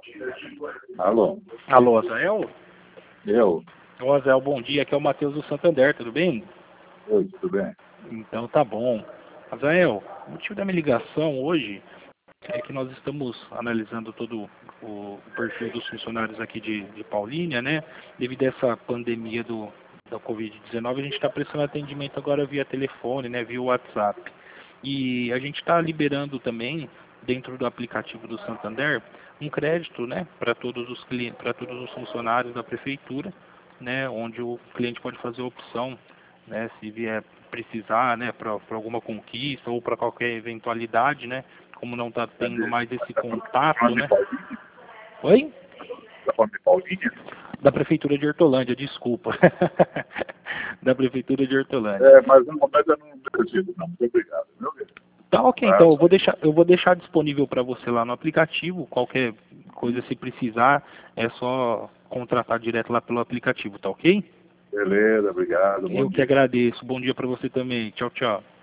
Alô? Alô, Azael? Eu? Ô, Azael, bom dia. Aqui é o Matheus do Santander, tudo bem? Oi, tudo bem? Então tá bom. Azael, o motivo da minha ligação hoje é que nós estamos analisando todo o perfil dos funcionários aqui de Paulínia, né? Devido a essa pandemia da Covid-19, a gente está prestando atendimento agora via telefone, né? Via WhatsApp. E a gente está liberando também, dentro do aplicativo do Santander, um crédito, né? Para todos os clientes, para todos os funcionários da prefeitura, né? Onde o cliente pode fazer a opção, né? Se vier precisar, né? Para alguma conquista ou para qualquer eventualidade, né? Como não está tendo mais esse contato, né? Oi? Da forma de Paulínia? Da Prefeitura de Hortolândia, desculpa. Da Prefeitura de Hortolândia. Mas no momento eu não preciso, não. Muito obrigado, meu Deus. Tá, ok, então eu vou deixar disponível para você lá no aplicativo. Qualquer coisa, se precisar, é só contratar direto lá pelo aplicativo, tá ok? Beleza, obrigado, bom Eu que dia. agradeço. Bom dia para você também. Tchau, tchau.